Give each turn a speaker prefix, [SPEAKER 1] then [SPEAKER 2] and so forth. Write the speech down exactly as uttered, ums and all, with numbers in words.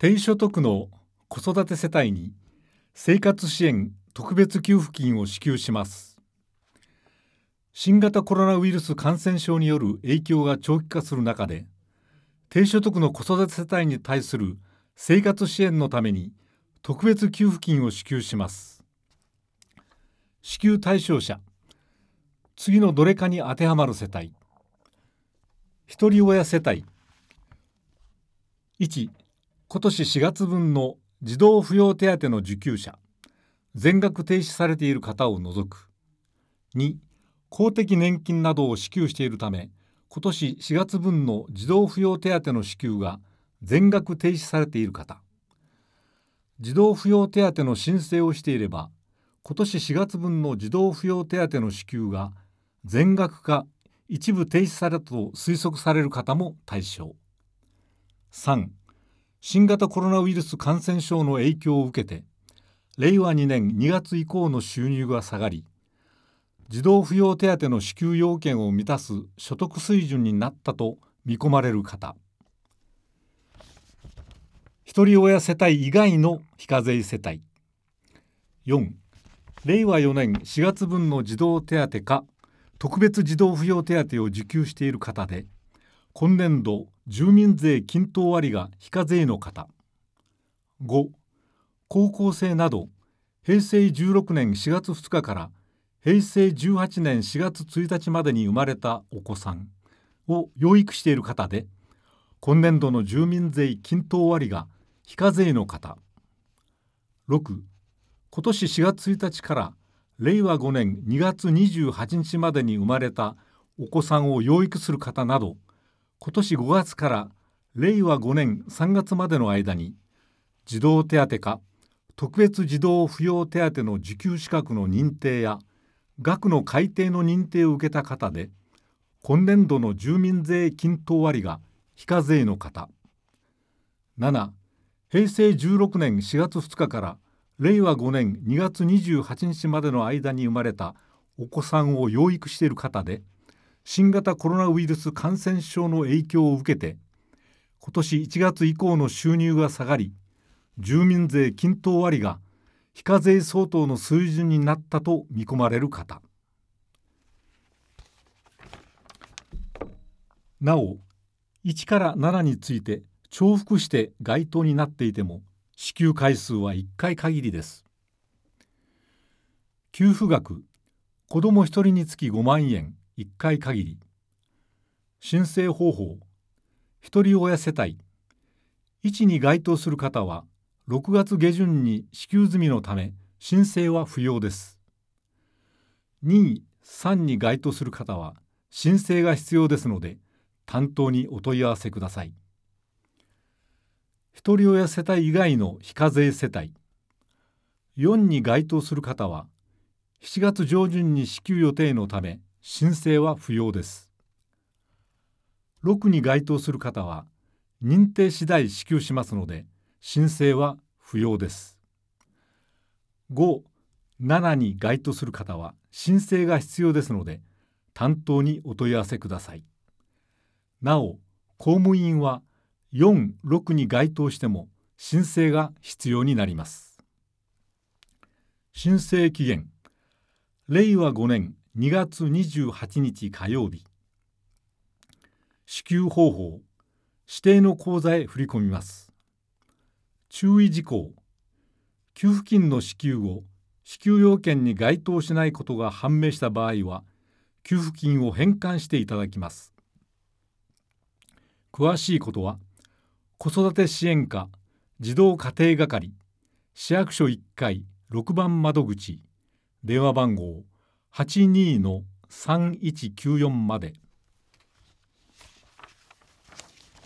[SPEAKER 1] 低所得の子育て世帯に生活支援特別給付金を支給します。新型コロナウイルス感染症による影響が長期化する中で、低所得の子育て世帯に対する生活支援のために特別給付金を支給します。支給対象者、次のどれかに当てはまる世帯。ひとり親世帯。いち、今年しがつ分の児童扶養手当の受給者、全額停止されている方を除く。に、公的年金などを支給しているため、今年しがつ分の児童扶養手当の支給が全額停止されている方。児童扶養手当の申請をしていれば、今年しがつ分の児童扶養手当の支給が全額か一部停止されたと推測される方も対象。さん、新型コロナウイルス感染症の影響を受けて、れいわにねんにがつ以降の収入が下がり、児童扶養手当の支給要件を満たす所得水準になったと見込まれる方。ひとり親世帯以外の非課税世帯。よん、れいわよねんしがつ分の児童手当か特別児童扶養手当を受給している方で、今年度住民税均等割が非課税の方。ご、高校生などへいせいじゅうろくねんしがつふつかからへいせいじゅうはちねんしがつついたちまでに生まれたお子さんを養育している方で、今年度の住民税均等割が非課税の方。ろく、今年しがつついたちかられいわごねんにがつにじゅうはちにちまでに生まれたお子さんを養育する方など、今年ごがつかられいわごねんさんがつまでの間に児童手当か特別児童扶養手当の受給資格の認定や額の改定の認定を受けた方で、今年度の住民税均等割が非課税の方。なな、へいせいじゅうろくねんしがつふつかかられいわごねんにがつにじゅうはちにちまでの間に生まれたお子さんを養育している方で、新型コロナウイルス感染症の影響を受けて、今年いちがつ以降の収入が下がり、住民税均等割が非課税相当の水準になったと見込まれる方。なお、いちからななについて重複して該当になっていても、支給回数はいっかい限りです。給付額、子どもひとりにつきごまんえん、いっかい限り。申請方法、ひとり親世帯。いちに該当する方は、ろくがつげじゅんに支給済みのため、申請は不要です。に、さんに該当する方は、申請が必要ですので、担当にお問い合わせください。ひとり親世帯以外の非課税世帯。よんに該当する方は、しちがつじょうじゅんに支給予定のため、申請は不要です。ろくに該当する方は、認定次第支給しますので、申請は不要です。ご、ななに該当する方は、申請が必要ですので、担当にお問い合わせください。なお、公務員はよん、ろくに該当しても申請が必要になります。申請期限、れいわごねんにがつにじゅうはちにち火曜日。支給方法、指定の口座へ振り込みます。注意事項、給付金の支給後、支給要件に該当しないことが判明した場合は、給付金を返還していただきます。詳しいことは、子育て支援課児童家庭係市役所いっかいろくばん窓口電話番号 はちにーのさんいちきゅうよん まで。